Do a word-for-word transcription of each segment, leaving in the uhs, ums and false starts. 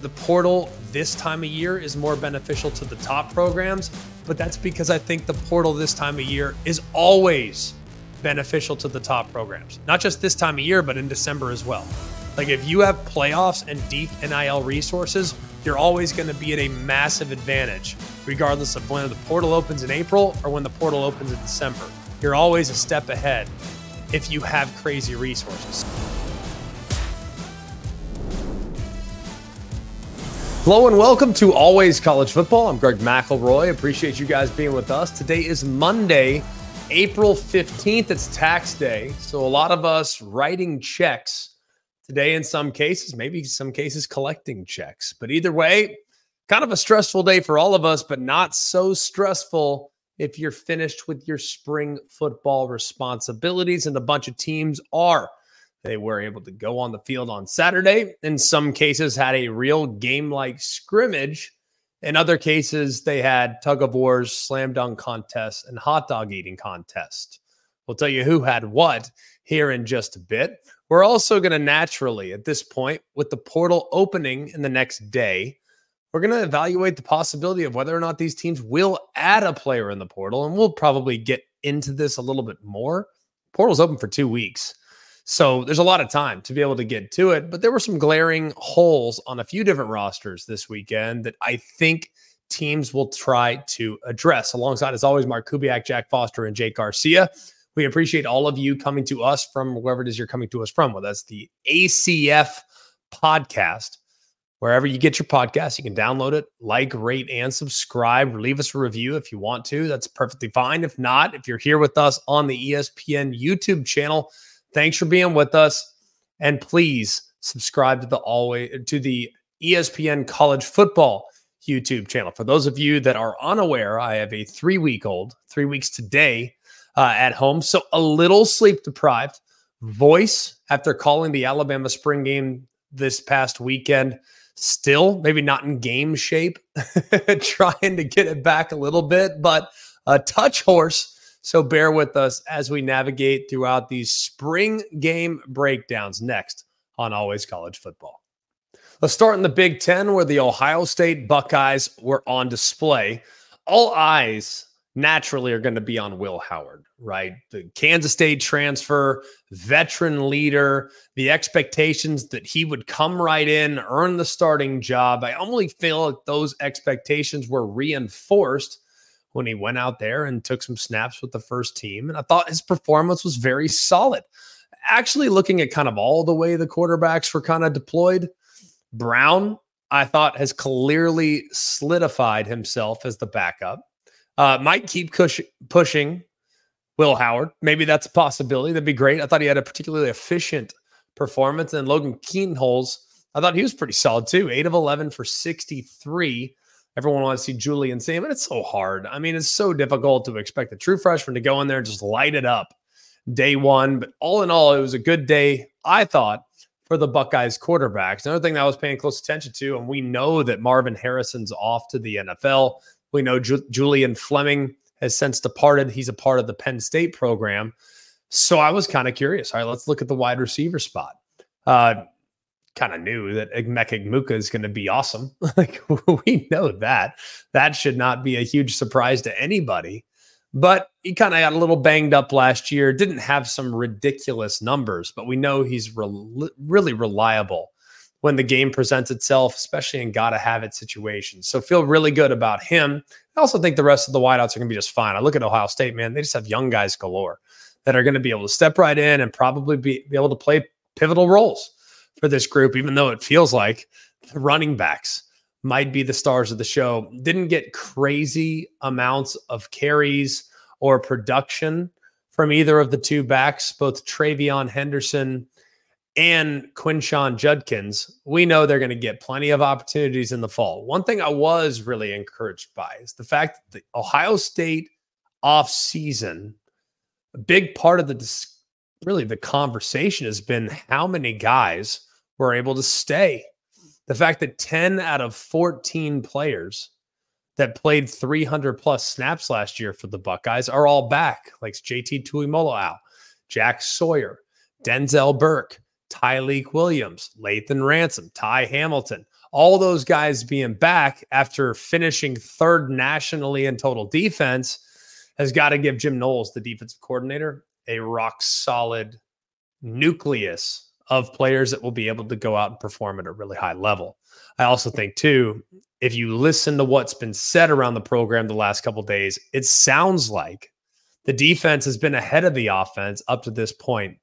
the portal this time of year is more beneficial to the top programs, but that's because I think the portal this time of year is always beneficial to the top programs. Not just this time of year, but in December as well. Like if you have playoffs and deep N I L resources, you're always going to be at a massive advantage, regardless of when the portal opens in April or when the portal opens in December. You're always a step ahead if you have crazy resources. Hello and welcome to Always College Football. I'm Greg McElroy. Appreciate you guys being with us. Today is Monday, April fifteenth. It's tax day. So a lot of us writing checks today in some cases, maybe some cases collecting checks. But either way, kind of a stressful day for all of us, but not so stressful if you're finished with your spring football responsibilities, and a bunch of teams are. They were able to go on the field on Saturday. In some cases, had a real game-like scrimmage. In other cases, they had tug-of-wars, slam dunk contests, and hot dog eating contest. We'll tell you who had what here in just a bit. We're also going to naturally, at this point, with the portal opening in the next day, we're going to evaluate the possibility of whether or not these teams will add a player in the portal, and we'll probably get into this a little bit more. Portal's open for two weeks. So there's a lot of time to be able to get to it, but there were some glaring holes on a few different rosters this weekend that I think teams will try to address. Alongside, as always, Mark Kubiak, Jack Foster, and Jake Garcia. We appreciate all of you coming to us from wherever it is you're coming to us from, whether that's the A C F podcast. Wherever you get your podcast, you can download it, like, rate, and subscribe. Leave us a review if you want to. That's perfectly fine. If not, if you're here with us on the E S P N YouTube channel, thanks for being with us, and please subscribe to the always to the E S P N College Football YouTube channel. For those of you that are unaware, I have a three-week-old, three weeks today uh, at home, so a little sleep-deprived. Voice, after calling the Alabama spring game this past weekend, still maybe not in game shape, trying to get it back a little bit, but a touch hoarse. So bear with us as we navigate throughout these spring game breakdowns next on Always College Football. Let's start in the Big Ten, where the Ohio State Buckeyes were on display. All eyes naturally are going to be on Will Howard, right? The Kansas State transfer, veteran leader, the expectations that he would come right in, earn the starting job. I only feel like those expectations were reinforced when he went out there and took some snaps with the first team. And I thought his performance was very solid. Actually, looking at kind of all the way the quarterbacks were kind of deployed, Brown, I thought, has clearly solidified himself as the backup. Uh, might keep push- pushing Will Howard. Maybe that's a possibility. That'd be great. I thought he had a particularly efficient performance. And Logan Keenholz, I thought he was pretty solid too. eight of eleven for sixty-three. Everyone wants to see Julian Sammons, but it's so hard. I mean, it's so difficult to expect a true freshman to go in there and just light it up day one. But all in all, it was a good day, I thought, for the Buckeyes quarterbacks. Another thing that I was paying close attention to, and we know that Marvin Harrison's off to the N F L. We know Ju- Julian Fleming has since departed. He's a part of the Penn State program. So I was kind of curious. All right, let's look at the wide receiver spot. Uh, kind of knew that Emeka Egbuka is going to be awesome. Like, we know that. That should not be a huge surprise to anybody. But he kind of got a little banged up last year. Didn't have some ridiculous numbers, but we know he's re- really reliable when the game presents itself, especially in gotta-have-it situations. So feel really good about him. I also think the rest of the wideouts are going to be just fine. I look at Ohio State, man, they just have young guys galore that are going to be able to step right in and probably be, be able to play pivotal roles for this group, even though it feels like the running backs might be the stars of the show. Didn't get crazy amounts of carries or production from either of the two backs, both Travion Henderson and Quinshon Judkins. We know they're going to get plenty of opportunities in the fall. One thing I was really encouraged by is the fact that the Ohio State offseason, a big part of the dis- really the conversation has been how many guys were able to stay. The fact that ten out of fourteen players that played three hundred plus snaps last year for the Buckeyes are all back, like J T Tuimoloau, Jack Sawyer, Denzel Burke, Tyleik Williams, Lathan Ransom, Ty Hamilton, all those guys being back after finishing third nationally in total defense has got to give Jim Knowles, the defensive coordinator, a rock solid nucleus of players that will be able to go out and perform at a really high level. I also think, too, if you listen to what's been said around the program the last couple of days, it sounds like the defense has been ahead of the offense up to this point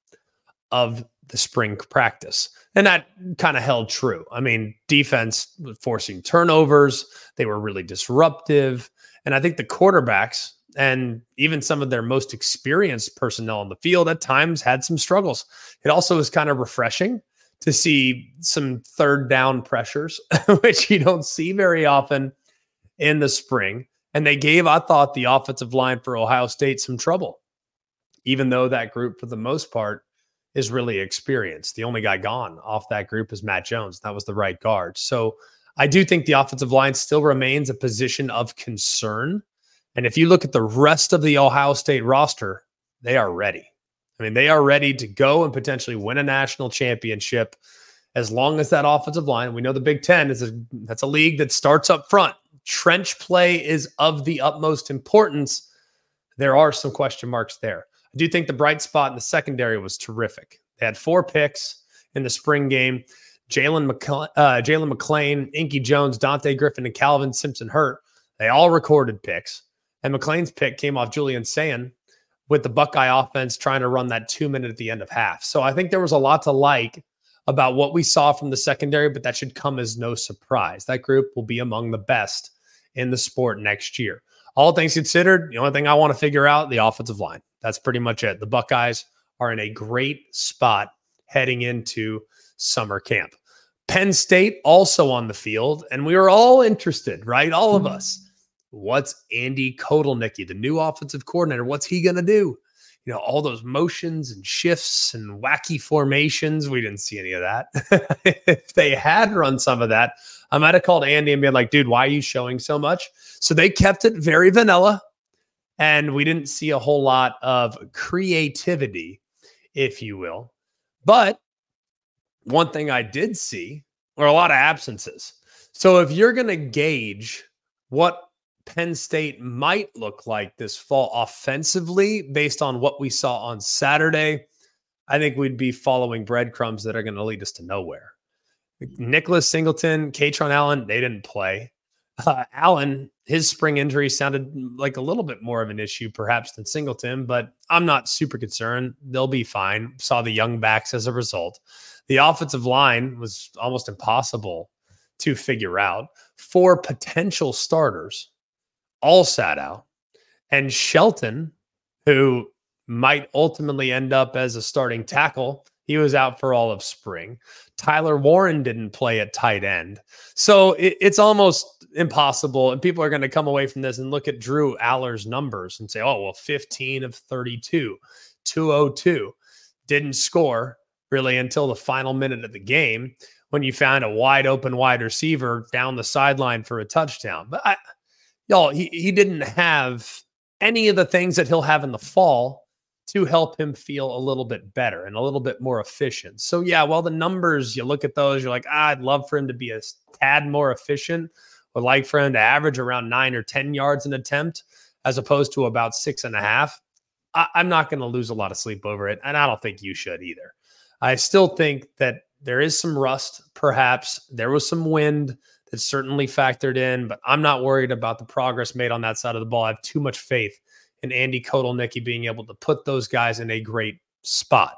of the spring practice. And that kind of held true. I mean, defense forcing turnovers. They were really disruptive. And I think the quarterbacks and even some of their most experienced personnel on the field at times had some struggles. It also was kind of refreshing to see some third down pressures, which you don't see very often in the spring. And they gave, I thought, the offensive line for Ohio State some trouble, even though that group, for the most part, is really experienced. The only guy gone off that group is Matt Jones. That was the right guard. So I do think the offensive line still remains a position of concern. And if you look at the rest of the Ohio State roster, they are ready. I mean, they are ready to go and potentially win a national championship as long as that offensive line. We know the Big Ten is a, that's a league that starts up front. Trench play is of the utmost importance. There are some question marks there. I do think the bright spot in the secondary was terrific. They had four picks in the spring game. Jalen McCle- uh, Jalen McClain, Inky Jones, Dante Griffin, and Calvin Simpson hurt. They all recorded picks. And McClain's pick came off Julian Sayin with the Buckeye offense trying to run that two minute at the end of half. So I think there was a lot to like about what we saw from the secondary, but that should come as no surprise. That group will be among the best in the sport next year. All things considered, the only thing I want to figure out, the offensive line. That's pretty much it. The Buckeyes are in a great spot heading into summer camp. Penn State also on the field, and we were all interested, right? All of us. What's Andy Kotelnicki, the new offensive coordinator? What's he going to do? You know, all those motions and shifts and wacky formations. We didn't see any of that. If they had run some of that, I might have called Andy and been like, dude, why are you showing so much? So they kept it very vanilla, and we didn't see a whole lot of creativity, if you will. But one thing I did see were a lot of absences. So if you're going to gauge what Penn State might look like this fall offensively based on what we saw on Saturday, I think we'd be following breadcrumbs that are going to lead us to nowhere. Nicholas Singleton, Katron Allen, they didn't play. Uh, Allen, his spring injury sounded like a little bit more of an issue perhaps than Singleton, but I'm not super concerned. They'll be fine. Saw the young backs as a result. The offensive line was almost impossible to figure out. Four potential starters all sat out. And Shelton, who might ultimately end up as a starting tackle, he was out for all of spring. Tyler Warren didn't play at tight end. So it, it's almost impossible. And people are going to come away from this and look at Drew Aller's numbers and say, oh, well, fifteen of thirty-two, two oh two. Didn't score really until the final minute of the game when you found a wide open wide receiver down the sideline for a touchdown. But I, Y'all, he, he didn't have any of the things that he'll have in the fall to help him feel a little bit better and a little bit more efficient. So, yeah, well, the numbers, you look at those, you're like, ah, I'd love for him to be a tad more efficient. Would like for him to average around nine or ten yards an attempt as opposed to about six and a half. I, I'm not going to lose a lot of sleep over it, and I don't think you should either. I still think that there is some rust, perhaps. There was some wind that certainly factored in, but I'm not worried about the progress made on that side of the ball. I have too much faith in Andy Kotelnicki being able to put those guys in a great spot.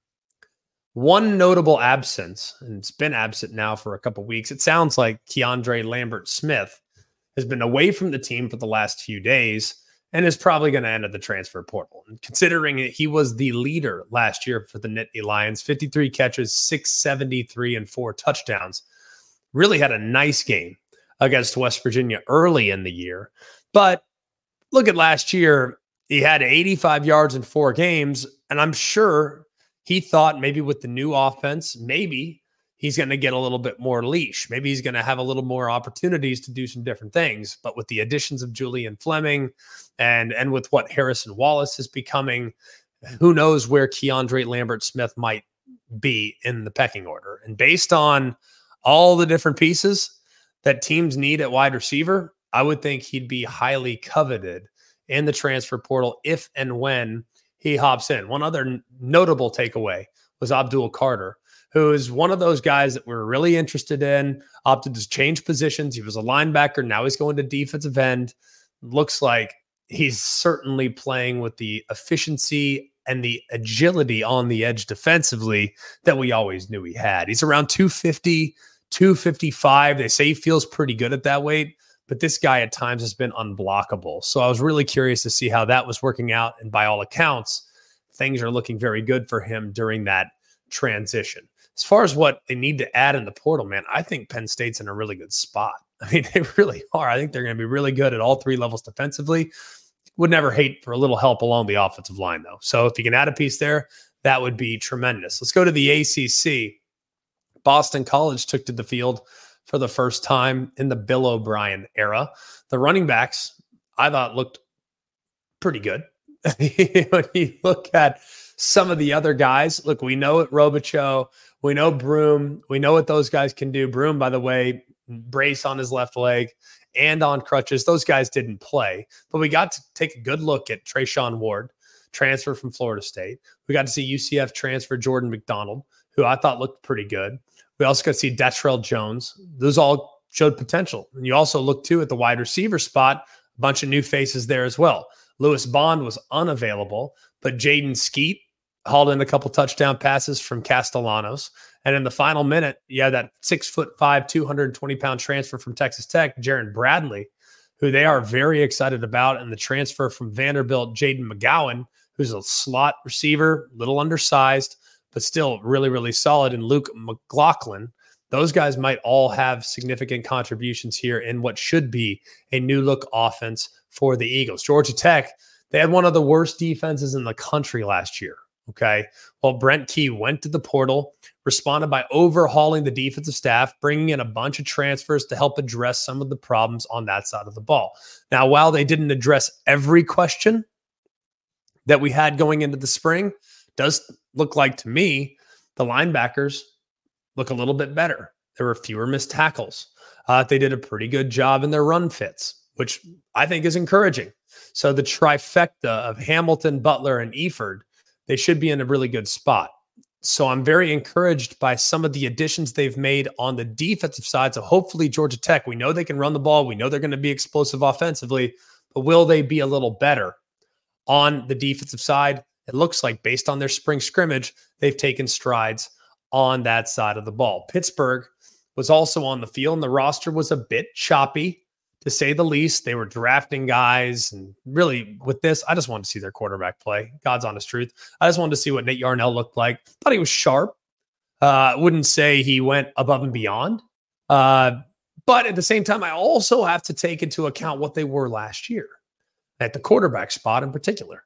One notable absence, and it's been absent now for a couple weeks, it sounds like Keandre Lambert-Smith has been away from the team for the last few days and is probably going to enter the transfer portal. And considering that he was the leader last year for the Nittany Lions, fifty-three catches, six seventy-three, and four touchdowns, really had a nice game against West Virginia early in the year. But look at last year, he had eighty-five yards in four games, and I'm sure he thought maybe with the new offense, maybe he's going to get a little bit more leash. Maybe he's going to have a little more opportunities to do some different things. But with the additions of Julian Fleming and, and with what Harrison Wallace is becoming, who knows where Keandre Lambert-Smith might be in the pecking order. And based on all the different pieces that teams need at wide receiver, I would think he'd be highly coveted in the transfer portal if and when he hops in. One other n- notable takeaway was Abdul Carter, who is one of those guys that we're really interested in, opted to change positions. He was a linebacker. Now he's going to defensive end. Looks like he's certainly playing with the efficiency and the agility on the edge defensively that we always knew he had. He's around two fifty, two fifty-five. They say he feels pretty good at that weight, but this guy at times has been unblockable. So I was really curious to see how that was working out. And by all accounts, things are looking very good for him during that transition. As far as what they need to add in the portal, man, I think Penn State's in a really good spot. I mean, they really are. I think they're going to be really good at all three levels defensively. Would never hate for a little help along the offensive line, though. So if you can add a piece there, that would be tremendous. Let's go to the A C C. Boston College took to the field for the first time in the Bill O'Brien era. The running backs, I thought, looked pretty good. When you look at some of the other guys, look, we know it, Robichaux, we know Broome, we know what those guys can do. Broome, by the way, brace on his left leg and on crutches. Those guys didn't play, but we got to take a good look at Treshaun Ward, transfer from Florida State. We got to see U C F transfer Jordan McDonald, who I thought looked pretty good. We also got to see Detrell Jones. Those all showed potential. And you also look, too, at the wide receiver spot, a bunch of new faces there as well. Lewis Bond was unavailable, but Jaden Skeet hauled in a couple touchdown passes from Castellanos. And in the final minute, you had that six foot five, two hundred twenty pound transfer from Texas Tech, Jaron Bradley, who they are very excited about, and the transfer from Vanderbilt, Jaden McGowan, who's a slot receiver, little undersized, but still really, really solid, and Luke McLaughlin. Those guys might all have significant contributions here in what should be a new look offense for the Eagles. Georgia Tech, they had one of the worst defenses in the country last year. Okay. Well, Brent Key went to the portal, responded by overhauling the defensive staff, bringing in a bunch of transfers to help address some of the problems on that side of the ball. Now, while they didn't address every question that we had going into the spring, does look like to me the linebackers look a little bit better. There were fewer missed tackles. Uh, they did a pretty good job in their run fits, which I think is encouraging. So the trifecta of Hamilton, Butler, and Eford, they should be in a really good spot. So I'm very encouraged by some of the additions they've made on the defensive side. So hopefully Georgia Tech, we know they can run the ball. We know they're going to be explosive offensively, but will they be a little better on the defensive side? It looks like based on their spring scrimmage, they've taken strides on that side of the ball. Pittsburgh was also on the field, and the roster was a bit choppy, to say the least. They were drafting guys, and really with this, I just wanted to see their quarterback play. God's honest truth. I just wanted to see what Nate Yarnell looked like. Thought he was sharp. I uh, wouldn't say he went above and beyond. Uh, but at the same time, I also have to take into account what they were last year at the quarterback spot in particular.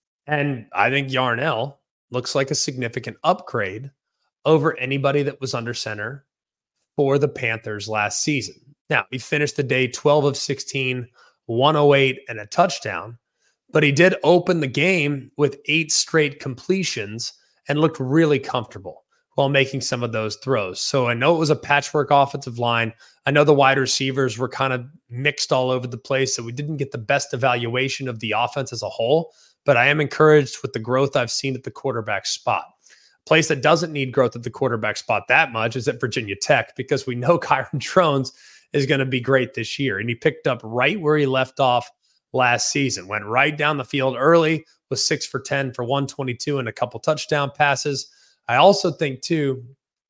And I think Yarnell looks like a significant upgrade over anybody that was under center for the Panthers last season. Now, he finished the day twelve of sixteen, one oh eight, and a touchdown, but he did open the game with eight straight completions and looked really comfortable while making some of those throws. So I know it was a patchwork offensive line. I know the wide receivers were kind of mixed all over the place, so we didn't get the best evaluation of the offense as a whole, but I am encouraged with the growth I've seen at the quarterback spot. A place that doesn't need growth at the quarterback spot that much is at Virginia Tech, because we know Kyron Drones is going to be great this year. And he picked up right where he left off last season. Went right down the field early, was six for ten for one twenty-two and a couple touchdown passes. I also think, too,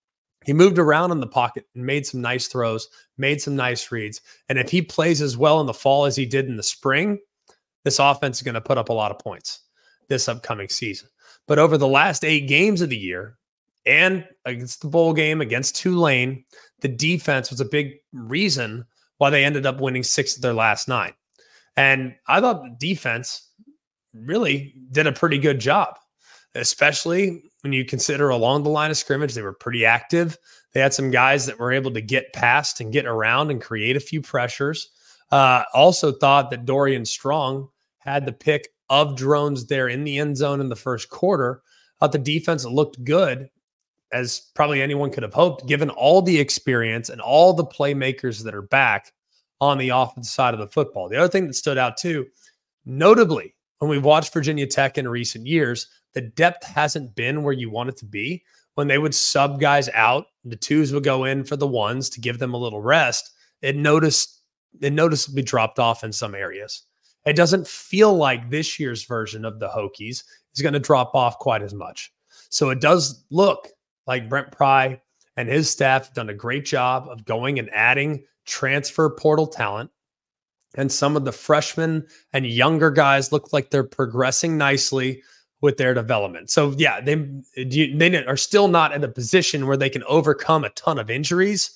he moved around in the pocket and made some nice throws, made some nice reads. And if he plays as well in the fall as he did in the spring, this offense is going to put up a lot of points this upcoming season. But over the last eight games of the year, and against the bowl game against Tulane, the defense was a big reason why they ended up winning six of their last nine. And I thought the defense really did a pretty good job, especially when you consider along the line of scrimmage, they were pretty active. They had some guys that were able to get past and get around and create a few pressures. Uh, also thought that Dorian Strong had the pick of Drones there in the end zone in the first quarter. Thought the defense looked good. as probably anyone could have hoped, given all the experience and all the playmakers that are back on the offensive side of the football. The other thing that stood out too, notably, when we've watched Virginia Tech in recent years, the depth hasn't been where you want it to be. When they would sub guys out, the twos would go in for the ones to give them a little rest. It noticed it noticeably dropped off in some areas. It doesn't feel like this year's version of the Hokies is going to drop off quite as much. So it does look like Brent Pry and his staff have done a great job of going and adding transfer portal talent. And some of the freshmen and younger guys look like they're progressing nicely with their development. So yeah, they, they are still not in a position where they can overcome a ton of injuries,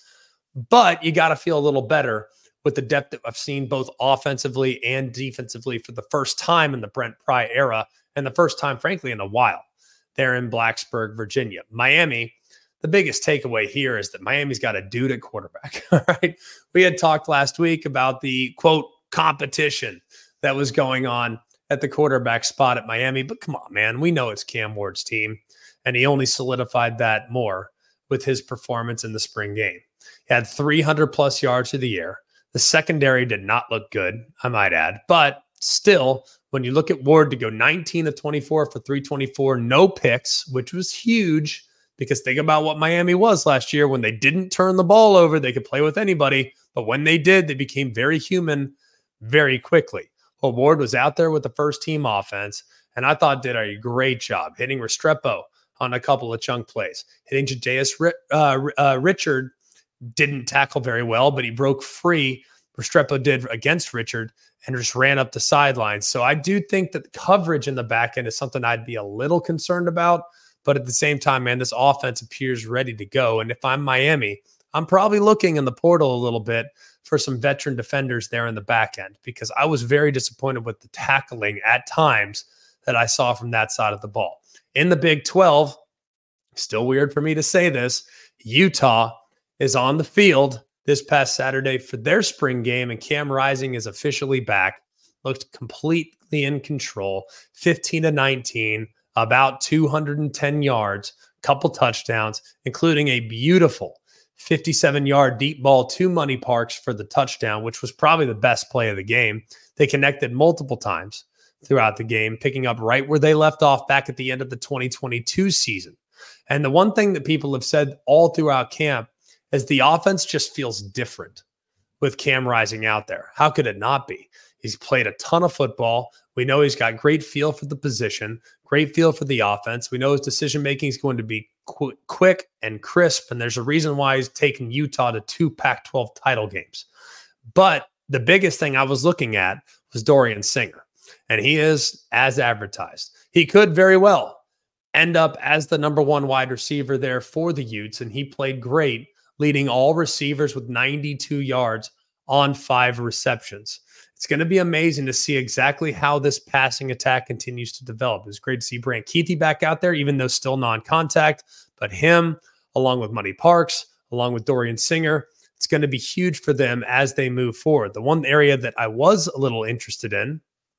but you got to feel a little better with the depth that I've seen both offensively and defensively for the first time in the Brent Pry era, and the first time, frankly, in a while there in Blacksburg, Virginia. Miami, the biggest takeaway here is that Miami's got a dude at quarterback. All right. We had talked last week about the quote competition that was going on at the quarterback spot at Miami, but come on, man, we know it's Cam Ward's team, and he only solidified that more with his performance in the spring game. He had three hundred plus yards of the year. The secondary did not look good, I might add, but still, when you look at Ward to go nineteen of twenty-four for three twenty-four, no picks, which was huge because think about what Miami was last year. When they didn't turn the ball over, they could play with anybody, but when they did, they became very human very quickly. Well, Ward was out there with the first team offense, and I thought did a great job hitting Restrepo on a couple of chunk plays. Hitting Jadaeus uh, uh, Richard didn't tackle very well, but he broke free. Restrepo did against Richard and just ran up the sidelines. So I do think that the coverage in the back end is something I'd be a little concerned about. But at the same time, man, this offense appears ready to go. And if I'm Miami, I'm probably looking in the portal a little bit for some veteran defenders there in the back end, because I was very disappointed with the tackling at times that I saw from that side of the ball. In the Big twelve, still weird for me to say this, Utah is on the field this past Saturday for their spring game, and Cam Rising is officially back. Looked completely in control, fifteen to nineteen, about two hundred ten yards, couple touchdowns, including a beautiful fifty-seven-yard deep ball to Money Parks for the touchdown, which was probably the best play of the game. They connected multiple times throughout the game, picking up right where they left off back at the end of the twenty twenty-two season. And the one thing that people have said all throughout camp is the offense just feels different with Cam Rising out there. How could it not be? He's played a ton of football. We know he's got great feel for the position, great feel for the offense. We know his decision-making is going to be qu- quick and crisp, and there's a reason why he's taken Utah to two Pac twelve title games. But the biggest thing I was looking at was Dorian Singer, and he is as advertised. He could very well end up as the number one wide receiver there for the Utes, and he played great, leading all receivers with ninety-two yards on five receptions. It's going to be amazing to see exactly how this passing attack continues to develop. It was great to see Brant Kuithe back out there, even though still non-contact. But him, along with Money Parks, along with Dorian Singer, it's going to be huge for them as they move forward. The one area that I was a little interested in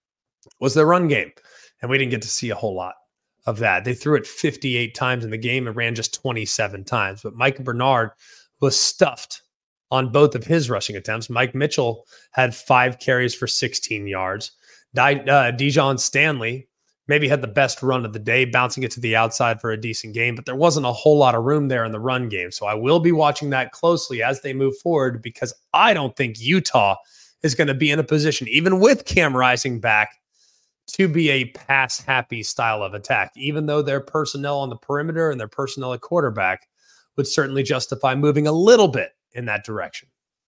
was their run game, and we didn't get to see a whole lot of that. They threw it fifty-eight times in the game and ran just twenty-seven times. But Micah Bernard was stuffed on both of his rushing attempts. Mike Mitchell had five carries for sixteen yards. Di, uh, Dijon Stanley maybe had the best run of the day, bouncing it to the outside for a decent game, but there wasn't a whole lot of room there in the run game. So I will be watching that closely as they move forward, because I don't think Utah is going to be in a position, even with Cam Rising back, to be a pass-happy style of attack, even though their personnel on the perimeter and their personnel at quarterback would certainly justify moving a little bit in that direction.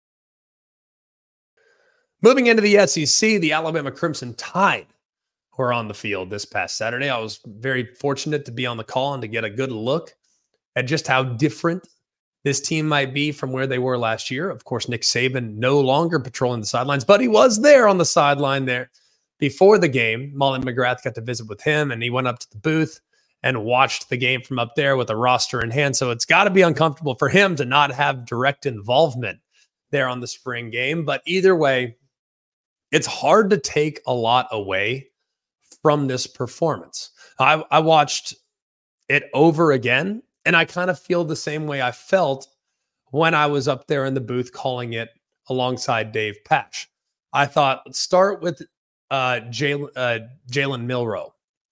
Moving into the S E C, the Alabama Crimson Tide were on the field this past Saturday. I was very fortunate to be on the call and to get a good look at just how different this team might be from where they were last year. Of course, Nick Saban no longer patrolling the sidelines, but he was there on the sideline there before the game. Molly McGrath got to visit with him, and he went up to the booth and watched the game from up there with a roster in hand. So it's got to be uncomfortable for him to not have direct involvement there on the spring game. But either way, it's hard to take a lot away from this performance. I, I watched it over again, And I kind of feel the same way I felt when I was up there in the booth calling it alongside Dave Pasch. I thought, let's start with uh, Jalen uh, Jalen Milroe.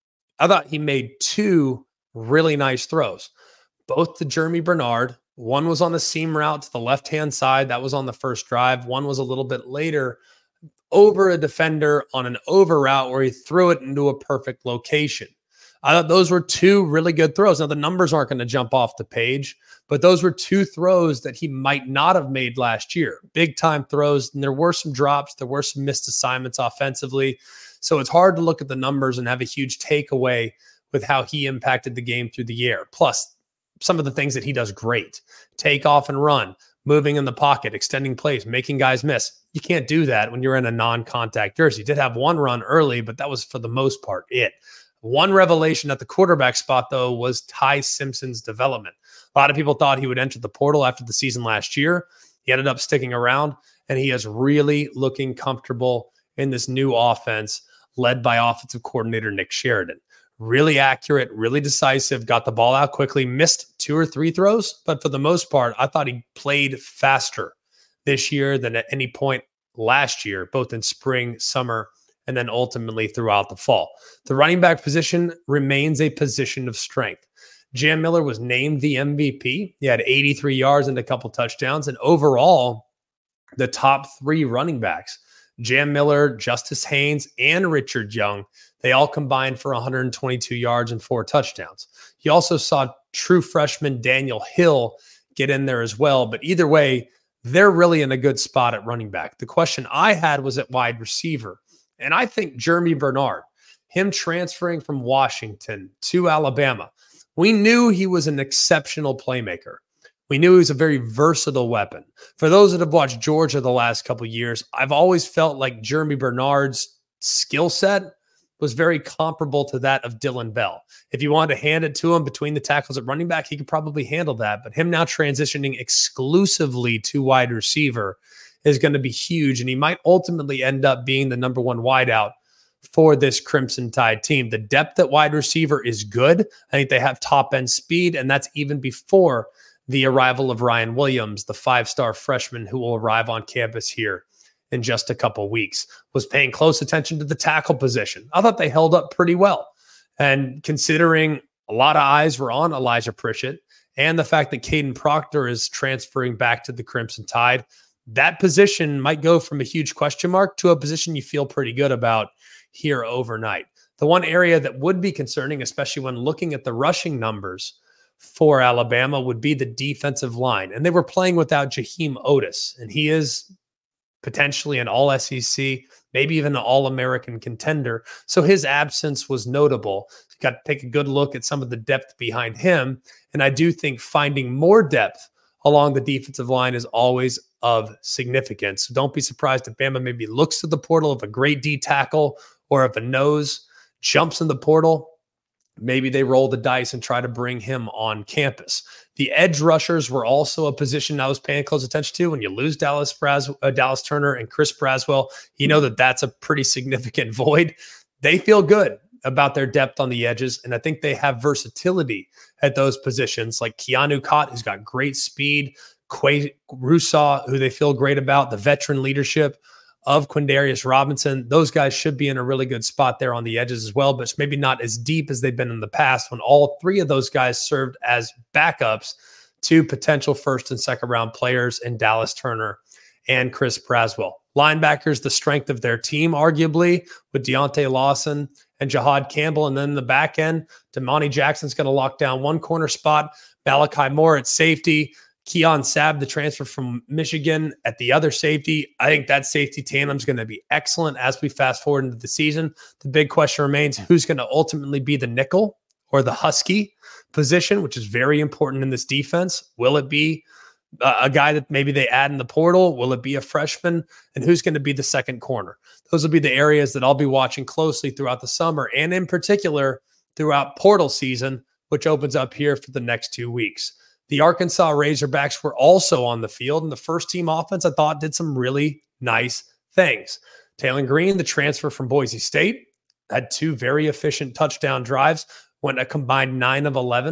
I thought he made two really nice throws, both to Jeremy Bernard. One was on the seam route to the left-hand side. That was on the first drive. One was a little bit later over a defender on an over route where he threw it into a perfect location. I thought those were two really good throws. Now, the numbers aren't going to jump off the page, but those were two throws that he might not have made last year. Big time throws, and there were some drops. There were some missed assignments offensively. So it's hard to look at the numbers and have a huge takeaway with how he impacted the game through the air. Plus, some of the things that he does great. Take off and run, moving in the pocket, extending plays, making guys miss. You can't do that when you're in a non-contact jersey. He did have one run early, but that was for the most part it. One revelation at the quarterback spot, though, was Ty Simpson's development. A lot of people thought he would enter the portal after the season last year. He ended up sticking around, and he is really looking comfortable in this new offense led by offensive coordinator Nick Sheridan. Really accurate, really decisive, got the ball out quickly, missed two or three throws, but for the most part, I thought he played faster this year than at any point last year, both in spring, summer, and then ultimately throughout the fall. The running back position remains a position of strength. Jam Miller was named the M V P. He had eighty-three yards and a couple touchdowns. And overall, the top three running backs, Jam Miller, Justice Haynes, and Richard Young, they all combined for one hundred twenty-two yards and four touchdowns. You also saw true freshman Daniel Hill get in there as well. But either way, they're really in a good spot at running back. The question I had was at wide receiver. And I think Jeremy Bernard, him transferring from Washington to Alabama, we knew he was an exceptional playmaker. We knew he was a very versatile weapon. For those that have watched Georgia the last couple of years, I've always felt like Jeremy Bernard's skill set was very comparable to that of Dylan Bell. If you wanted to hand it to him between the tackles at running back, he could probably handle that. But him now transitioning exclusively to wide receiver is going to be huge, and he might ultimately end up being the number one wideout for this Crimson Tide team. The depth at wide receiver is good. I think they have top-end speed, and that's even before the arrival of Ryan Williams, the five-star freshman who will arrive on campus here in just a couple weeks. Was paying close attention to the tackle position. I thought they held up pretty well. And considering a lot of eyes were on Elijah Pritchett and the fact that Caden Proctor is transferring back to the Crimson Tide, that position might go from a huge question mark to a position you feel pretty good about here overnight. The one area that would be concerning, especially when looking at the rushing numbers for Alabama, would be the defensive line. And they were playing without Jaheim Otis, and he is potentially an all S E C, maybe even an all-American contender. So his absence was notable. You got to take a good look at some of the depth behind him. And I do think finding more depth along the defensive line is always of significance. So don't be surprised if Bama maybe looks to the portal of a great D tackle, or if a nose jumps in the portal, maybe they roll the dice and try to bring him on campus. The edge rushers were also a position I was paying close attention to. When you lose Dallas Bras- uh, Dallas Turner and Chris Braswell, you know that that's a pretty significant void. They feel good about their depth on the edges, and I think they have versatility at those positions, like Keanu Cott, who's got great speed, Quay Rousseau, who they feel great about, the veteran leadership of Quindarius Robinson. Those guys should be in a really good spot there on the edges as well, but it's maybe not as deep as they've been in the past when all three of those guys served as backups to potential first and second round players in Dallas Turner and Chris Braswell. Linebackers, the strength of their team, arguably, with Deontay Lawson and Jahad Campbell. And then in the back end, Damani Jackson's going to lock down one corner spot, Malachi Moore at safety, Keon Sabb, the transfer from Michigan, at the other safety. I think that safety tandem is going to be excellent as we fast forward into the season. The big question remains, who's going to ultimately be the nickel or the husky position, which is very important in this defense. Will it be uh, a guy that maybe they add in the portal? Will it be a freshman? And who's going to be the second corner? Those will be the areas that I'll be watching closely throughout the summer, and in particular throughout portal season, which opens up here for the next two weeks. The Arkansas Razorbacks were also on the field, and the first team offense, I thought, did some really nice things. Taylor Green, the transfer from Boise State, had two very efficient touchdown drives, went a combined nine of eleven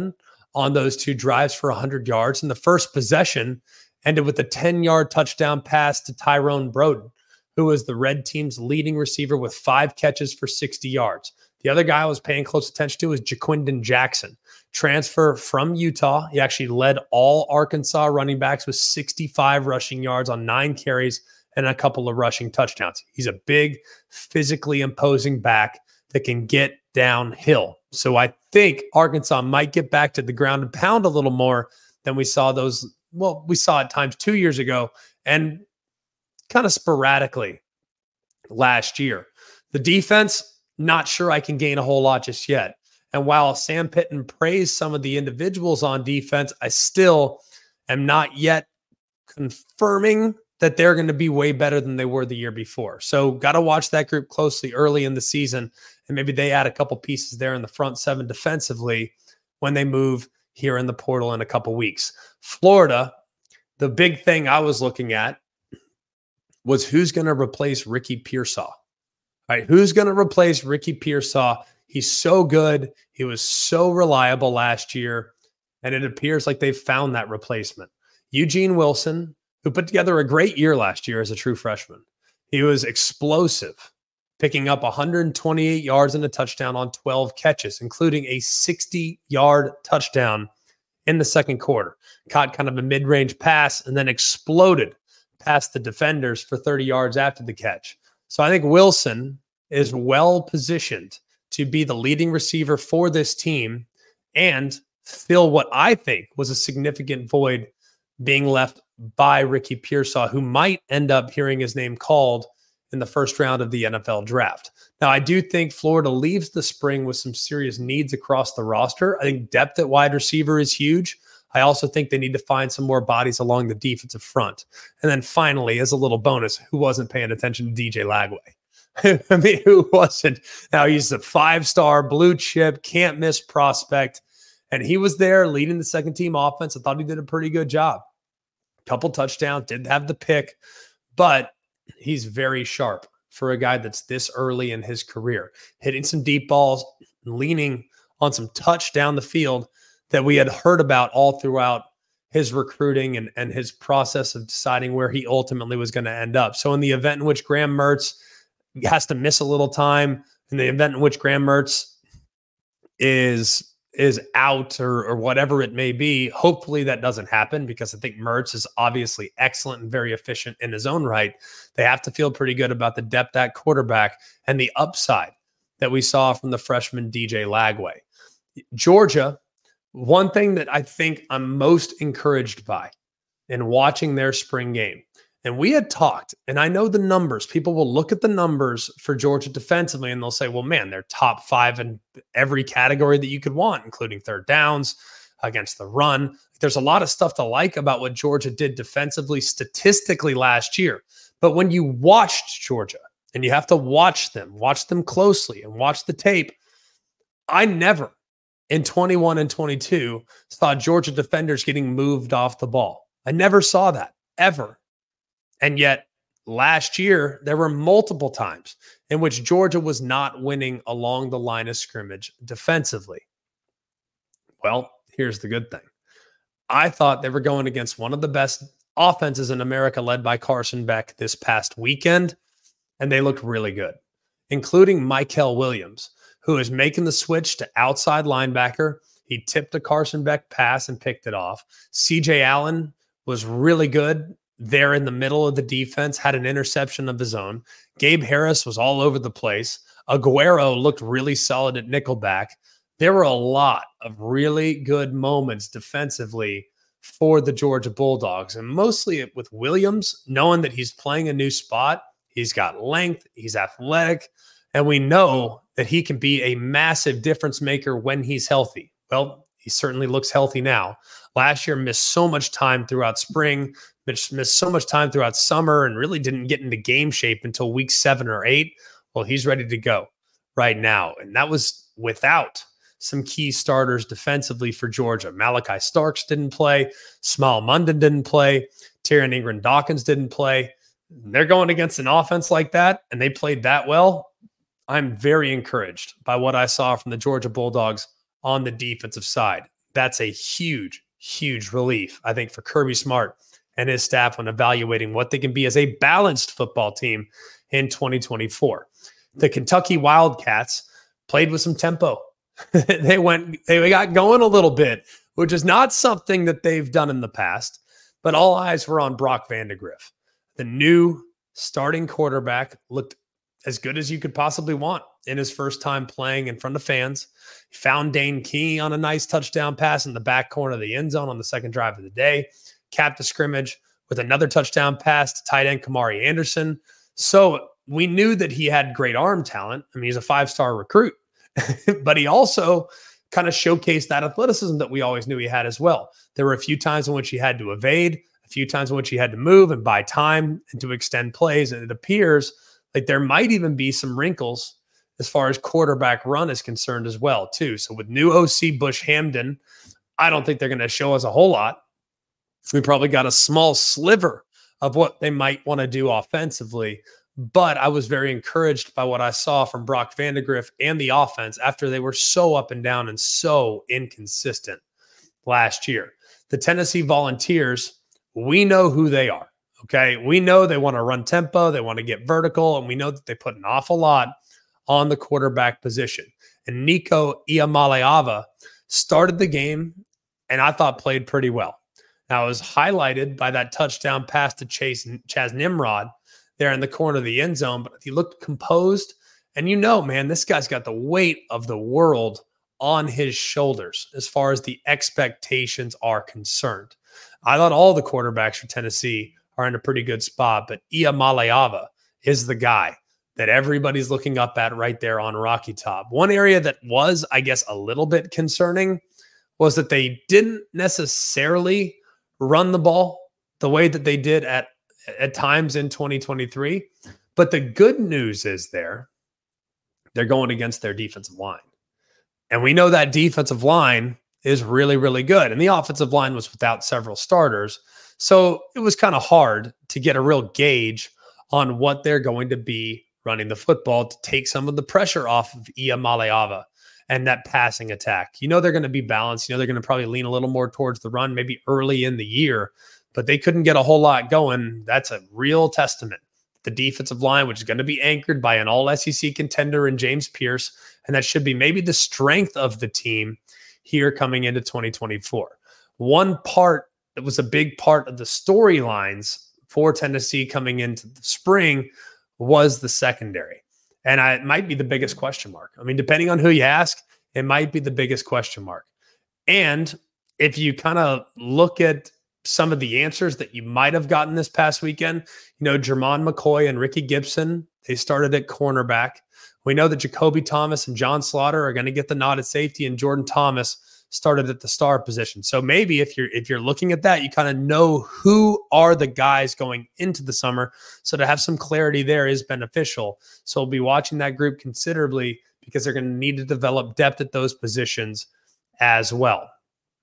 on those two drives for one hundred yards. And the first possession ended with a ten-yard touchdown pass to Tyrone Broden, who was the red team's leading receiver with five catches for sixty yards. The other guy I was paying close attention to was Jaquindon Jackson, transfer from Utah. He actually led all Arkansas running backs with sixty-five rushing yards on nine carries and a couple of rushing touchdowns. He's a big, physically imposing back that can get downhill. So I think Arkansas might get back to the ground and pound a little more than we saw those. Well, we saw at times two years ago and kind of sporadically last year. The defense, not sure I can gain a whole lot just yet. And while Sam Pittman praised some of the individuals on defense, I still am not yet confirming that they're going to be way better than they were the year before. So got to watch that group closely early in the season. And maybe they add a couple pieces there in the front seven defensively when they move here in the portal in a couple weeks. Florida, the big thing I was looking at was who's going to replace Ricky Pearsall. All right, who's going to replace Ricky Pearsall? He's so good. He was so reliable last year, and it appears like they've found that replacement. Eugene Wilson, who put together a great year last year as a true freshman. He was explosive, picking up one hundred twenty-eight yards and a touchdown on twelve catches, including a sixty-yard touchdown in the second quarter. Caught kind of a mid-range pass and then exploded past the defenders for thirty yards after the catch. So I think Wilson is well positioned to be the leading receiver for this team and fill what I think was a significant void being left by Ricky Pearsall, who might end up hearing his name called in the first round of the N F L draft. Now, I do think Florida leaves the spring with some serious needs across the roster. I think depth at wide receiver is huge. I also think they need to find some more bodies along the defensive front. And then finally, as a little bonus, who wasn't paying attention to D J Lagway? I mean, who wasn't? Now, he's a five-star blue chip, can't miss prospect. And he was there leading the second team offense. I thought he did a pretty good job. Couple touchdowns, didn't have the pick, but he's very sharp for a guy that's this early in his career, hitting some deep balls, leaning on some touch down the field that we had heard about all throughout his recruiting and, and his process of deciding where he ultimately was going to end up. So in the event in which Graham Mertz has to miss a little time, in the event in which Graham Mertz is is out or, or whatever it may be, hopefully that doesn't happen, because I think Mertz is obviously excellent and very efficient in his own right. They have to feel pretty good about the depth at quarterback and the upside that we saw from the freshman D J Lagway. Georgia, one thing that I think I'm most encouraged by in watching their spring game, and we had talked, and I know the numbers. People will look at the numbers for Georgia defensively, and they'll say, well, man, they're top five in every category that you could want, including third downs, against the run. There's a lot of stuff to like about what Georgia did defensively statistically last year. But when you watched Georgia, and you have to watch them, watch them closely and watch the tape, I never in twenty-one and twenty-two saw Georgia defenders getting moved off the ball. I never saw that, ever. And yet last year, there were multiple times in which Georgia was not winning along the line of scrimmage defensively. Well, here's the good thing. I thought they were going against one of the best offenses in America, led by Carson Beck this past weekend, and they looked really good, including Mykel Williams, who is making the switch to outside linebacker. He tipped a Carson Beck pass and picked it off. C J Allen was really good there in the middle of the defense, had an interception of his own. Gabe Harris was all over the place. Aguero looked really solid at nickelback. There were a lot of really good moments defensively for the Georgia Bulldogs, and mostly with Williams, knowing that he's playing a new spot. He's got length, he's athletic, and we know that he can be a massive difference maker when he's healthy. Well, he certainly looks healthy now. Last year, missed so much time throughout spring, missed so much time throughout summer, and really didn't get into game shape until week seven or eight. Well, he's ready to go right now. And that was without some key starters defensively for Georgia. Malachi Starks didn't play. Small Munden didn't play. Tyrion Ingram-Dawkins didn't play. They're going against an offense like that, and they played that well. I'm very encouraged by what I saw from the Georgia Bulldogs on the defensive side. That's a huge, huge relief, I think, for Kirby Smart and his staff when evaluating what they can be as a balanced football team in twenty twenty-four. The Kentucky Wildcats played with some tempo. they went, they got going a little bit, which is not something that they've done in the past, but all eyes were on Brock Vandagriff. The new starting quarterback looked as good as you could possibly want in his first time playing in front of fans. He found Dane Key on a nice touchdown pass in the back corner of the end zone on the second drive of the day. Capped the scrimmage with another touchdown pass to tight end Kamari Anderson. So we knew that he had great arm talent. I mean, he's a five-star recruit, but he also kind of showcased that athleticism that we always knew he had as well. There were a few times in which he had to evade, a few times in which he had to move and buy time and to extend plays. And it appears like there might even be some wrinkles as far as quarterback run is concerned as well, too. So with new O C Bush Hamden, I don't think they're going to show us a whole lot. We probably got a small sliver of what they might want to do offensively. But I was very encouraged by what I saw from Brock Vandagriff and the offense after they were so up and down and so inconsistent last year. The Tennessee Volunteers, we know who they are, okay? We know they want to run tempo, they want to get vertical, and we know that they put an awful lot on the quarterback position. And Nico Iamaleava started the game and I thought played pretty well. Now, it was highlighted by that touchdown pass to Chase Chaz Nimrod there in the corner of the end zone, but he looked composed. And you know, man, this guy's got the weight of the world on his shoulders as far as the expectations are concerned. I thought all the quarterbacks for Tennessee are in a pretty good spot, but Iamaleava is the guy that everybody's looking up at right there on Rocky Top. One area that was, I guess, a little bit concerning was that they didn't necessarily run the ball the way that they did at at times in twenty twenty-three. But the good news is there, they're going against their defensive line. And we know that defensive line is really, really good. And the offensive line was without several starters. So it was kind of hard to get a real gauge on what they're going to be running the football to take some of the pressure off of Iamaleava and that passing attack. You know they're going to be balanced. You know they're going to probably lean a little more towards the run, maybe early in the year. But they couldn't get a whole lot going. That's a real testament. The defensive line, which is going to be anchored by an all S E C contender in James Pierce, and that should be maybe the strength of the team here coming into twenty twenty-four. One part that was a big part of the storylines for Tennessee coming into the spring was the secondary. And I, it might be the biggest question mark. I mean, depending on who you ask, it might be the biggest question mark. And if you kind of look at some of the answers that you might have gotten this past weekend, you know, Jermon McCoy and Ricky Gibson, they started at cornerback. We know that Jacoby Thomas and John Slaughter are going to get the nod at safety, and Jordan Thomas started at the star position. So maybe if you're if you're looking at that, you kind of know who are the guys going into the summer. So to have some clarity there is beneficial. So we'll be watching that group considerably because they're going to need to develop depth at those positions as well.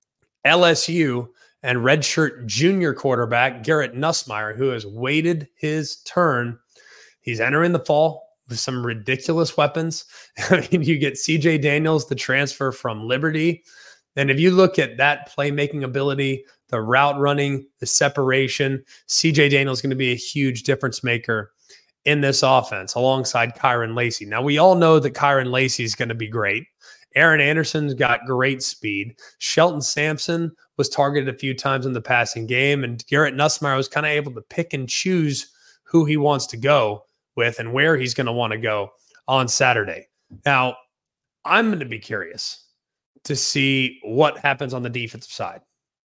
L S U and redshirt junior quarterback Garrett Nussmeier, who has waited his turn. He's entering the fall with some ridiculous weapons. I mean, you get C J Daniels, the transfer from Liberty. And if you look at that playmaking ability, the route running, the separation, C J Daniels is going to be a huge difference maker in this offense alongside Kyron Lacy. Now, we all know that Kyron Lacy is going to be great. Aaron Anderson's got great speed. Shelton Sampson was targeted a few times in the passing game, and Garrett Nussmeier was kind of able to pick and choose who he wants to go with and where he's going to want to go on Saturday. Now, I'm going to be curious to see what happens on the defensive side.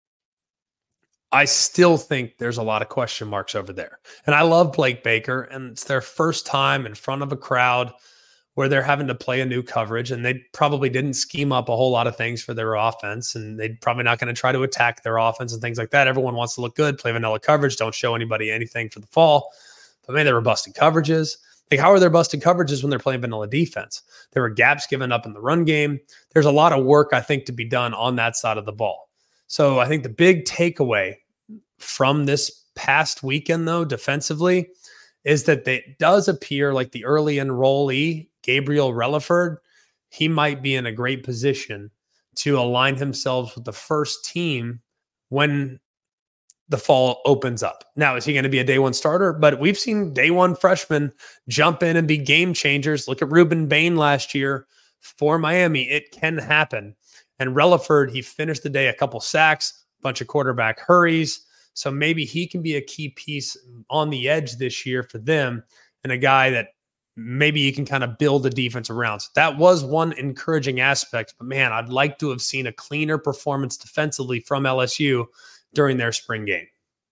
I still think there's a lot of question marks over there. And I love Blake Baker, and it's their first time in front of a crowd where they're having to play a new coverage, and they probably didn't scheme up a whole lot of things for their offense, and they're probably not going to try to attack their offense and things like that. Everyone wants to look good, play vanilla coverage, don't show anybody anything for the fall. But man, there were busted coverages. Like, how are there busted coverages when they're playing vanilla defense? There were gaps given up in the run game. There's a lot of work, I think, to be done on that side of the ball. So I think the big takeaway from this past weekend, though, defensively, is that it does appear like the early enrollee, Gabriel Relaford, he might be in a great position to align himself with the first team when the fall opens up. Now, is he going to be a day one starter? But we've seen day one freshmen jump in and be game changers. Look at Ruben Bain last year for Miami. It can happen. And Relaford, he finished the day a couple sacks, a bunch of quarterback hurries. So maybe he can be a key piece on the edge this year for them, and a guy that maybe you can kind of build the defense around. So that was one encouraging aspect. But man, I'd like to have seen a cleaner performance defensively from L S U during their spring game.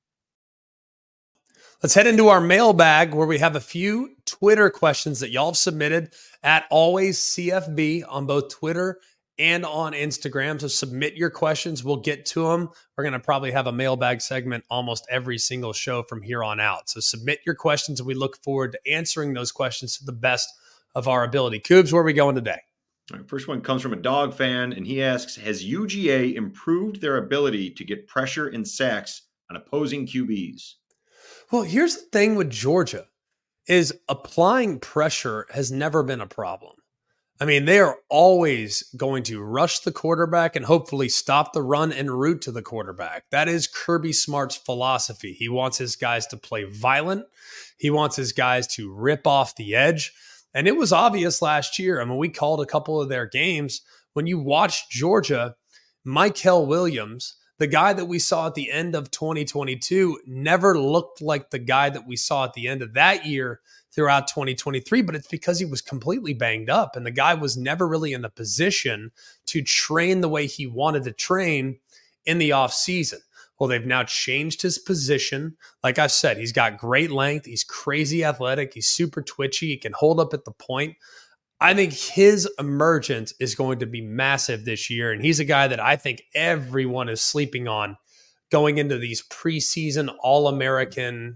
Let's head into our mailbag where we have a few Twitter questions that y'all have submitted at Always C F B on both Twitter and on Instagram. So submit your questions. We'll get to them. We're going to probably have a mailbag segment almost every single show from here on out. So submit your questions, and we look forward to answering those questions to the best of our ability. Coobs, where are we going today? All right, first one comes from a dog fan, and he asks, has U G A improved their ability to get pressure and sacks on opposing Q Bs? Well, here's the thing with Georgia is applying pressure has never been a problem. I mean, they are always going to rush the quarterback and hopefully stop the run en route to the quarterback. That is Kirby Smart's philosophy. He wants his guys to play violent. He wants his guys to rip off the edge. And it was obvious last year. I mean, we called a couple of their games. When you watched Georgia, Mykel Williams, the guy that we saw at the end of twenty twenty-two, never looked like the guy that we saw at the end of that year throughout twenty twenty-three, but it's because he was completely banged up, and the guy was never really in a position to train the way he wanted to train in the offseason. Well, they've now changed his position. Like I said, he's got great length. He's crazy athletic. He's super twitchy. He can hold up at the point. I think his emergence is going to be massive this year, and he's a guy that I think everyone is sleeping on going into these preseason All-American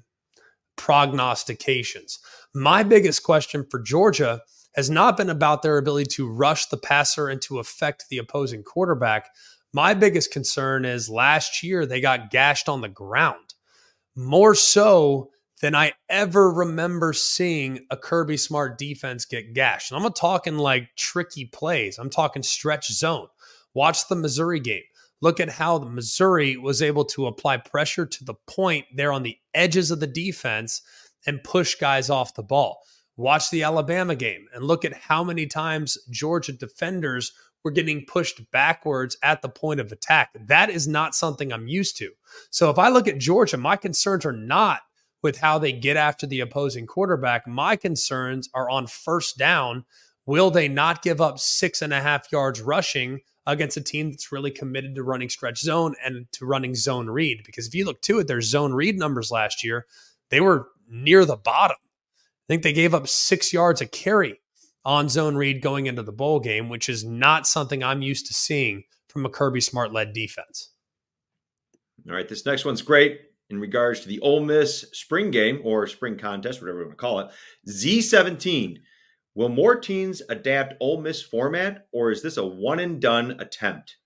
prognostications. My biggest question for Georgia has not been about their ability to rush the passer and to affect the opposing quarterback. My biggest concern is last year they got gashed on the ground, more so than I ever remember seeing a Kirby Smart defense get gashed. And I'm not talking like tricky plays. I'm talking stretch zone. Watch the Missouri game. Look at how the Missouri was able to apply pressure to the point there on the edges of the defense and push guys off the ball. Watch the Alabama game and look at how many times Georgia defenders were getting pushed backwards at the point of attack. That is not something I'm used to. So if I look at Georgia, my concerns are not with how they get after the opposing quarterback. My concerns are on first down. Will they not give up six and a half yards rushing against a team that's really committed to running stretch zone and to running zone read? Because if you look to it, their zone read numbers last year, they were near the bottom. I think they gave up six yards a carry on zone read going into the bowl game, which is not something I'm used to seeing from a Kirby Smart-led defense. All right, this next one's great in regards to the Ole Miss spring game or spring contest, whatever you want to call it. Z seventeen. Will more teams adapt Ole Miss format, or is this a one-and-done attempt?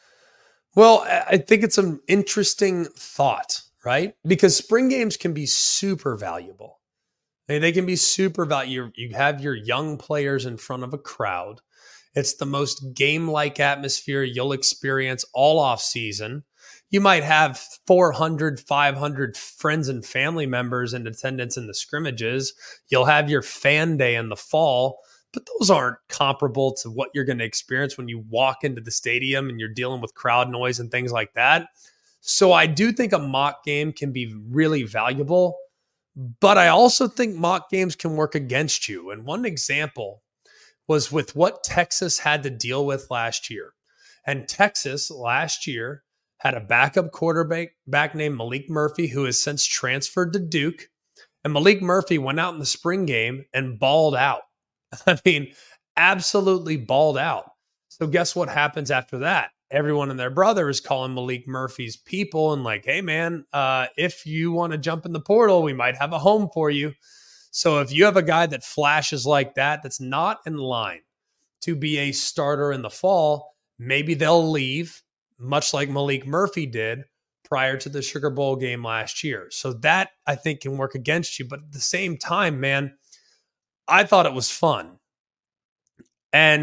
Well, I think it's an interesting thought, right? Because spring games can be super valuable. I mean, they can be super valuable. You have your young players in front of a crowd. It's the most game-like atmosphere you'll experience all off season. You might have four hundred, five hundred friends and family members in attendance in the scrimmages. You'll have your fan day in the fall, but those aren't comparable to what you're going to experience when you walk into the stadium and you're dealing with crowd noise and things like that. So I do think a mock game can be really valuable, but I also think mock games can work against you. And one example was with what Texas had to deal with last year. And Texas last year had a backup quarterback back named Malik Murphy, who has since transferred to Duke. And Malik Murphy went out in the spring game and balled out. I mean, absolutely balled out. So guess what happens after that? Everyone and their brother is calling Malik Murphy's people and like, hey, man, uh, if you want to jump in the portal, we might have a home for you. So if you have a guy that flashes like that, that's not in line to be a starter in the fall, maybe they'll leave, much like Malik Murphy did prior to the Sugar Bowl game last year. So that, I think, can work against you. But at the same time, man, I thought it was fun. And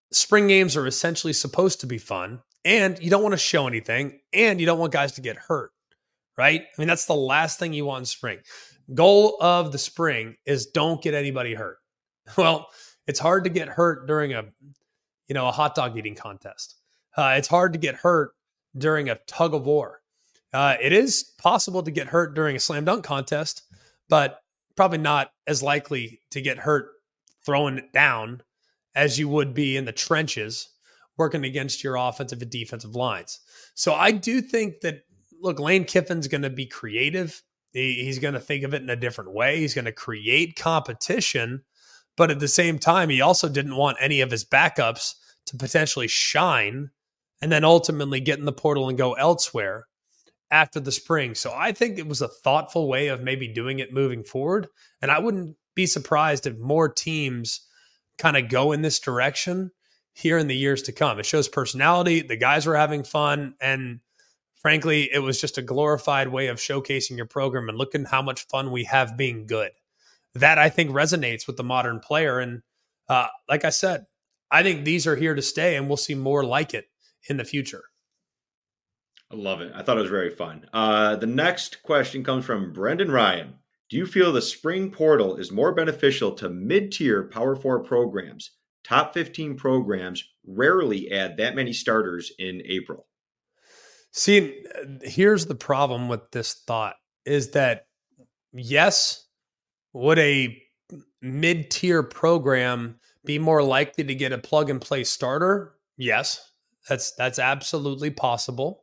spring games are essentially supposed to be fun, and you don't want to show anything, and you don't want guys to get hurt, right? I mean, that's the last thing you want in spring. Goal of the spring is don't get anybody hurt. Well, it's hard to get hurt during a, you know, a hot dog eating contest. Uh, it's hard to get hurt during a tug of war. Uh, it is possible to get hurt during a slam dunk contest, but probably not as likely to get hurt throwing it down as you would be in the trenches working against your offensive and defensive lines. So I do think that, look, Lane Kiffin's going to be creative. He, he's going to think of it in a different way. He's going to create competition. But at the same time, he also didn't want any of his backups to potentially shine and then ultimately get in the portal and go elsewhere after the spring. So I think it was a thoughtful way of maybe doing it moving forward. And I wouldn't be surprised if more teams kind of go in this direction here in the years to come. It shows personality. The guys were having fun. And frankly, it was just a glorified way of showcasing your program and looking how much fun we have being good. That I think resonates with the modern player. And uh, like I said, I think these are here to stay and we'll see more like it in the future. I love it. I thought it was very fun. Uh, the next question comes from Brendan Ryan. Do you feel the spring portal is more beneficial to mid-tier Power Four programs? Top fifteen programs rarely add that many starters in April. See, here's the problem with this thought is that, yes, would a mid-tier program be more likely to get a plug-and-play starter? Yes, that's that's absolutely possible.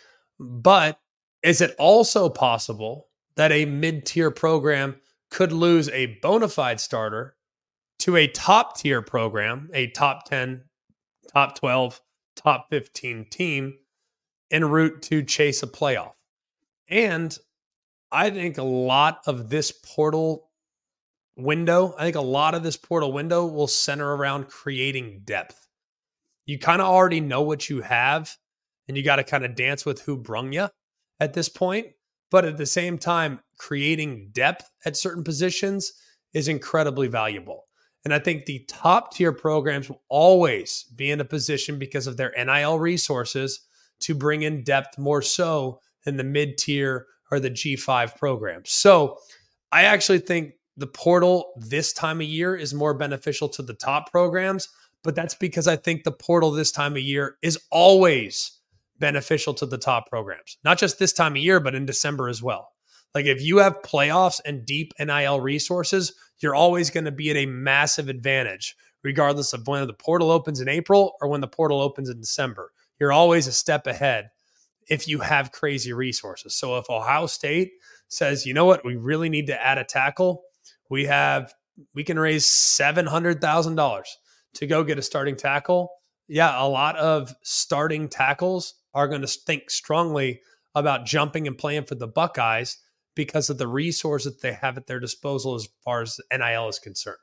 But is it also possible that a mid-tier program could lose a bona fide starter to a top-tier program, a top ten, top twelve, top fifteen team en route to chase a playoff? And I think a lot of this portal window, I think a lot of this portal window will center around creating depth. You kind of already know what you have, and you got to kind of dance with who brung you at this point. But at the same time, creating depth at certain positions is incredibly valuable. And I think the top tier programs will always be in a position because of their N I L resources to bring in depth more so than the mid tier or the G five programs. So I actually think the portal this time of year is more beneficial to the top programs, but that's because I think the portal this time of year is always beneficial to the top programs, not just this time of year, but in December as well. Like if you have playoffs and deep N I L resources, you're always going to be at a massive advantage, regardless of when the portal opens in April or when the portal opens in December. You're always a step ahead if you have crazy resources. So if Ohio State says, you know what, we really need to add a tackle, we have, we can raise seven hundred thousand dollars to go get a starting tackle. Yeah, a lot of starting tackles are going to think strongly about jumping and playing for the Buckeyes because of the resources they have at their disposal as far as N I L is concerned.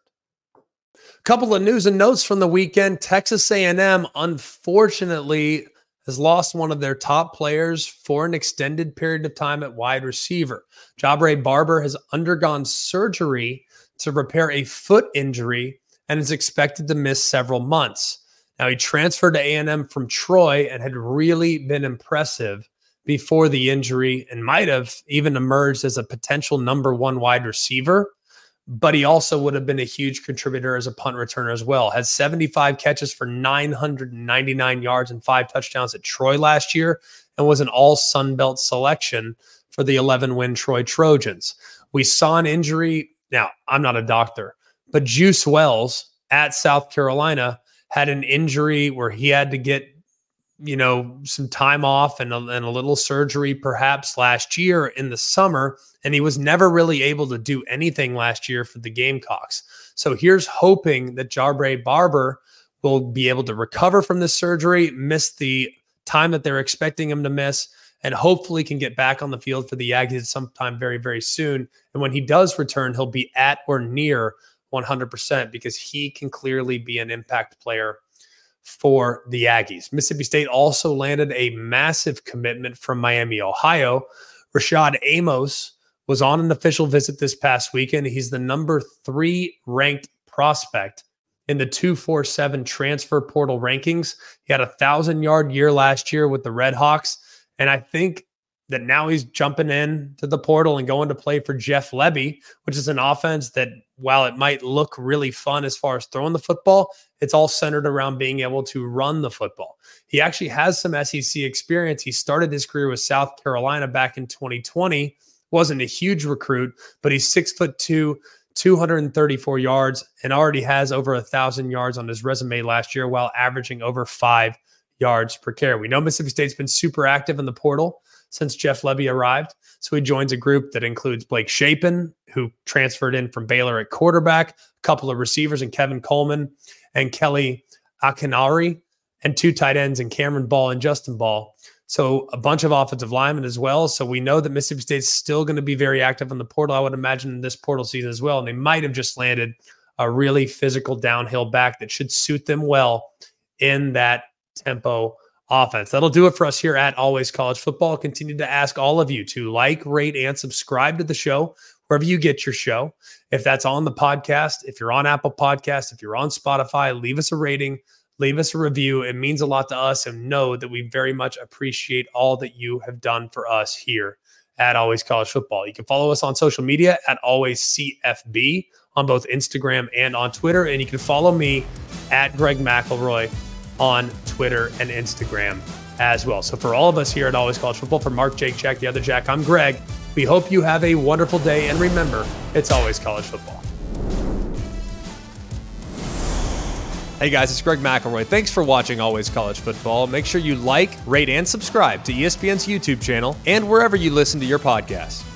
A couple of news and notes from the weekend. Texas A and M, unfortunately, has lost one of their top players for an extended period of time at wide receiver. Jabre Barber has undergone surgery to repair a foot injury and is expected to miss several months. Now, he transferred to A and M from Troy and had really been impressive before the injury and might have even emerged as a potential number one wide receiver, but he also would have been a huge contributor as a punt returner as well. Had seventy-five catches for nine hundred ninety-nine yards and five touchdowns at Troy last year and was an all Sun Belt selection for the eleven-win Troy Trojans. We saw an injury. Now, I'm not a doctor, but Juice Wells at South Carolina had an injury where he had to get, you know, some time off and a, and a little surgery perhaps last year in the summer. And he was never really able to do anything last year for the Gamecocks. So here's hoping that Jabre Barber will be able to recover from this surgery, miss the time that they're expecting him to miss, and hopefully can get back on the field for the Aggies sometime very, very soon. And when he does return, he'll be at or near one hundred percent because he can clearly be an impact player for the Aggies. Mississippi State also landed a massive commitment from Miami, Ohio. Rashad Amos was on an official visit this past weekend. He's the number three ranked prospect in the two forty-seven transfer portal rankings. He had a thousand-yard year last year with the Red Hawks, and I think that now he's jumping in to the portal and going to play for Jeff Lebby, which is an offense that, while it might look really fun as far as throwing the football, it's all centered around being able to run the football. He actually has some S E C experience. He started his career with South Carolina back in twenty twenty. Wasn't a huge recruit, but he's six foot two, two hundred thirty-four yards, and already has over a thousand yards on his resume last year while averaging over five yards per carry. We know Mississippi State's been super active in the portal since Jeff Lebby arrived. So he joins a group that includes Blake Shapen, who transferred in from Baylor at quarterback, a couple of receivers, and Kevin Coleman and Kelly Akinari, and two tight ends, and Cameron Ball and Justin Ball. So a bunch of offensive linemen as well. So we know that Mississippi State's still going to be very active in the portal, I would imagine, in this portal season as well. And they might have just landed a really physical downhill back that should suit them well in that tempo offense. That'll do it for us here at Always College Football. Continue to ask all of you to like, rate, and subscribe to the show wherever you get your show. If that's on the podcast, if you're on Apple Podcasts, if you're on Spotify, leave us a rating, leave us a review. It means a lot to us, and know that we very much appreciate all that you have done for us here at Always College Football. You can follow us on social media at Always C F B on both Instagram and on Twitter. And you can follow me at Greg McElroy on Twitter and Instagram as well. So for all of us here at Always College Football, for Mark, Jake, Jack, the other Jack, I'm Greg. We hope you have a wonderful day. And remember, it's always college football. Hey guys, it's Greg McElroy. Thanks for watching Always College Football. Make sure you like, rate, and subscribe to E S P N's YouTube channel and wherever you listen to your podcasts.